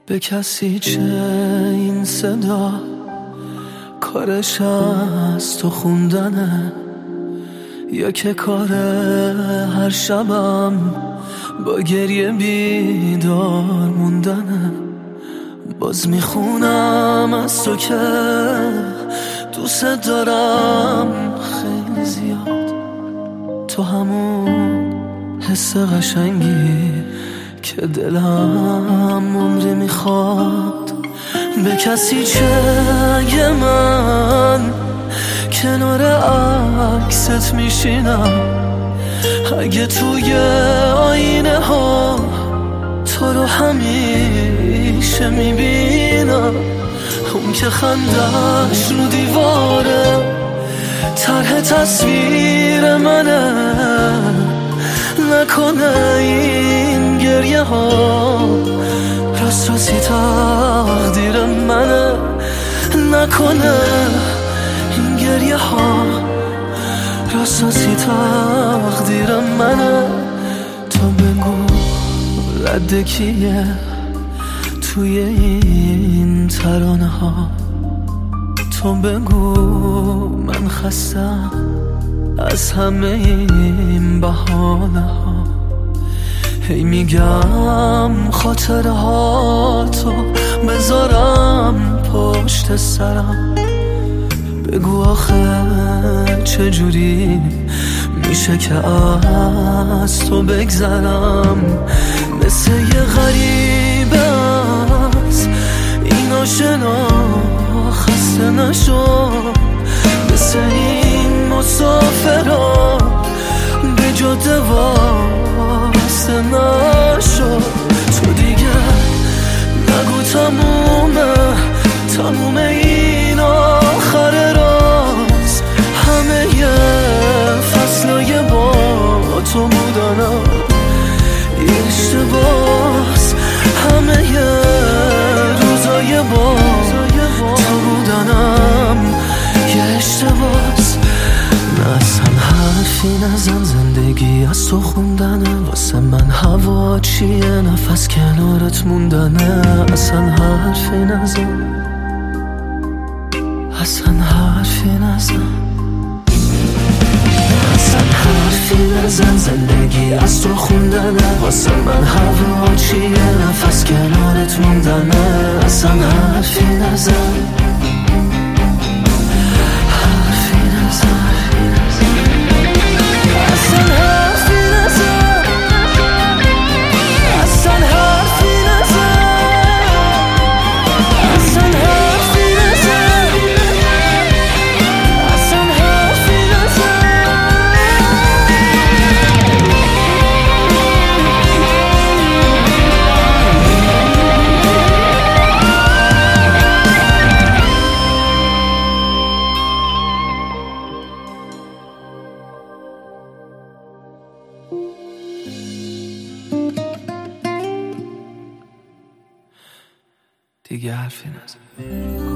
به کسی چه این صدا، کارش از تو خوندنه یا که کار هر شبم با گریه بیدار موندنه؟ باز میخونم از تو که دوست دارم خیلی زیاد، تو همون حس قشنگی که دلم عمری میخواد. به کسی چه اگه من کنار عکست میشینم، اگه توی آینه ها تو رو همیشه میبینم، اون که خندش رو دیواره طرح تصویر منه، نکنه این گریه ها راست راستی تقدیر منه، نکنه این گریه ها راست راستی تقدیر منه. تو بگو رد کیه توی این ترانه ها، تو بگو من خستم از همه این بهانه ها. هی میگم خاطره ها تو بذارم پشت سرم، بگو آخه چجوری میشه که از تو بگذرم؟ مثل یه غریبه از این آشنا خسته نشو، مثل این مسافرها به جاده واسه نشو. تو دیگه نگو تموم این آخر راست، همه یه فصلای با تو بودنم یه اشتباس، همه یه روزای با تو بودنم یه اشتباس. نه اصلا حرفی نزن، زندگی از تو خوندنه، واسه من هوا چیه نفس کنارت موندنه. اصلا حرفی نزن، اصلا حرفی نزن، اصلا حرفی نزن، زندگی از تو خوندنه، واسه من هوا چیه نفس کنارت موندنه. اصلا حرفی نزن، حرفی نزن، اصلا حرفی نزن، اصلا حرفی نزن، اصلا حرفی نزن، اصلا حرفی نزن. دیگه حرفی نزن.